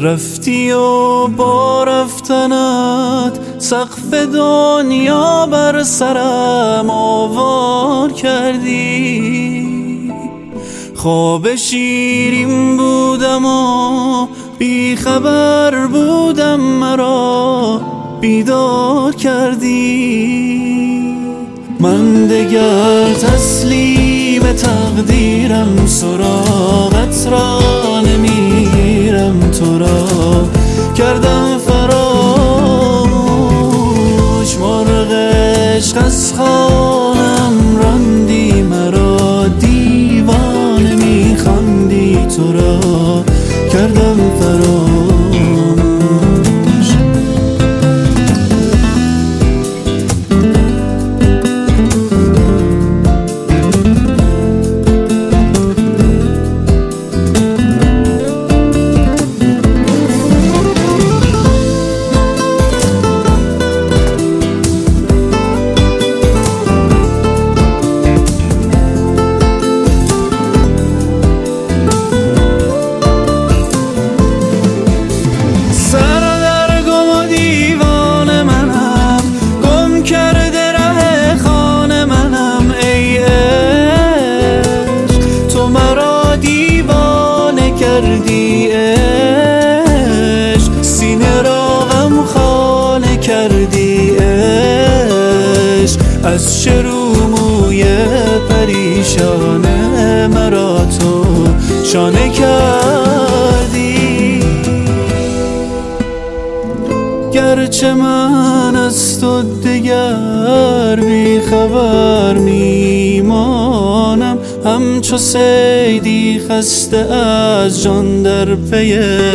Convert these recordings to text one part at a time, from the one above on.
رفتی و با رفتنت سقف دنیا بر سرم آوار کردی. خواب شیرین بودم و بی خبر بودم، مرا بیدار کردی. من دگر تسلیم تقدیرم، سراغت را نمیگیرم، تو را کردم فراموش. مرغ عشق از خانم راندی، مرا دیوانه میخواندی، تو را کردم فراموش. کردی عشق، سینه را غم خانه کردی عشق. از شروع موی پریشان مرا تو شانه کردی. گرچه من از تو دگر بی خبر میمانم، همچو صیدی خسته از جان در پی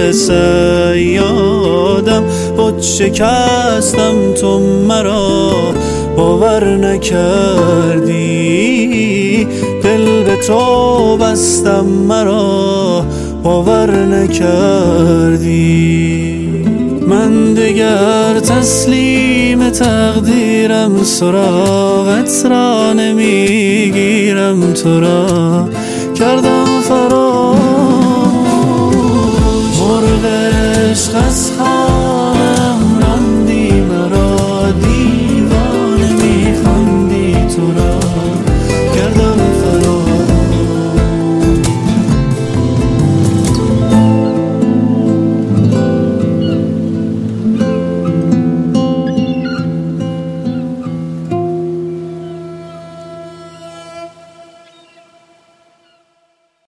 صیادم. بت شکستم تو مرا باور نکردی، دل به تو بستم مرا باور نکردی. من دگر تسلیم تقدیرم، سراغت را نمیگیرم، تو را کردم فراموش.